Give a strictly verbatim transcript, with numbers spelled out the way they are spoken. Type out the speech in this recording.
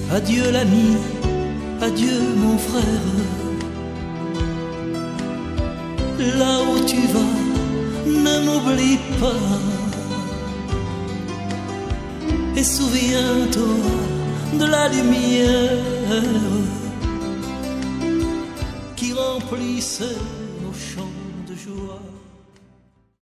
Adieu l'ami, adieu mon frère. Là où tu vas, ne m'oublie pas. Et souviens-toi de la lumière qui remplissait nos champs de joie.